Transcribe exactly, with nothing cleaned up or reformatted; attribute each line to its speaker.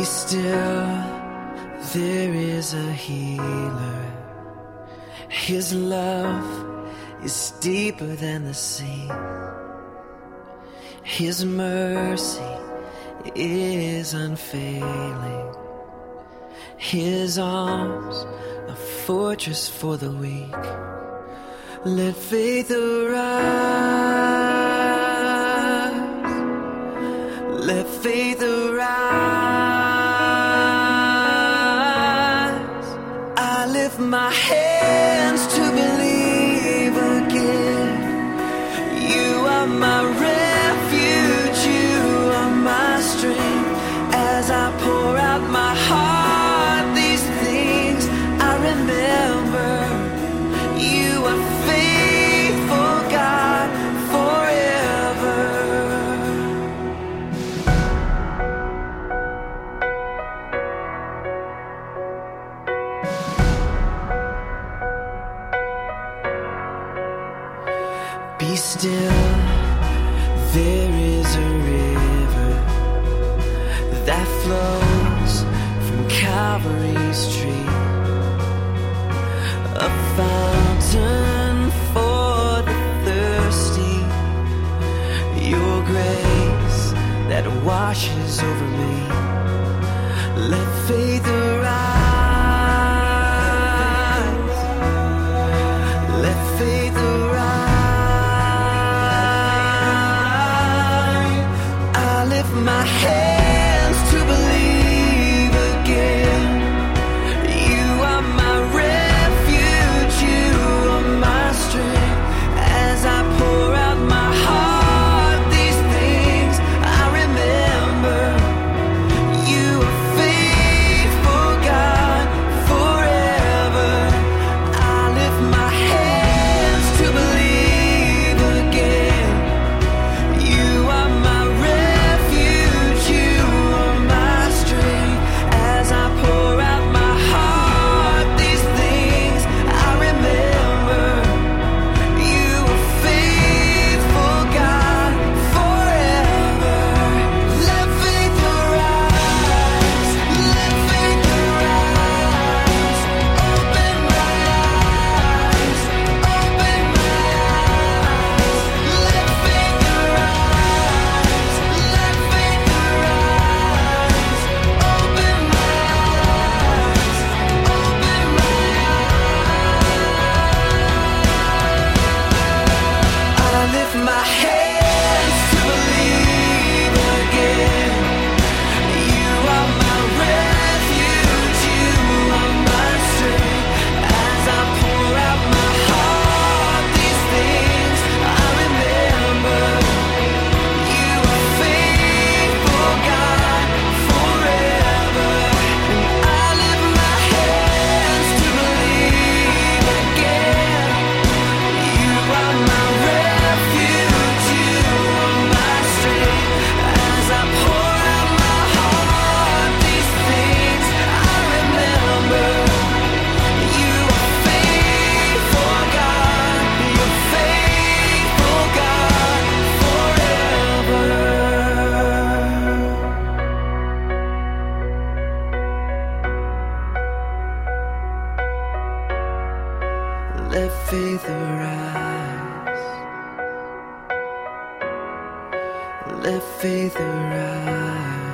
Speaker 1: still, there is a healer. His love is deeper than the sea. His mercy is unfailing. His arms a fortress for the weak. Let faith arise. Let faith arise. I lift my hands to believe again. You are my refuge, you are my strength. As I pour out my heart, these things I remember. You are faithful, God, forever. Be still, there is a river that flows from Calvary's tree, a fountain for the thirsty. Your grace that washes over me. Let faith arise. Let faith arise. I lift my hands to believe again. You are my refuge, you are my strength. As I pour out my heart, these things I remember. You are faithful, God, forever. I lift my hands to believe again. You are my refuge, you are my strength. As I pour out my heart, these things I remember. You are faithful, God, forever. Let faith arise. Let faith arise. Open my eyes. Open my eyes. Let faith arise. Let faith arise. Open my eyes. Open my eyes. I lift my hands to believe again. You are my refuge, you are my strength. As I pour out my heart, these things I remember. You are faithful, God, forever. And I lift my hands to believe again. You are my refuge, you are my strength. As I pour out my heart, these things I remember. You are faithful, God, you're faithful, God, forever. Let faith arise. Let faith arise.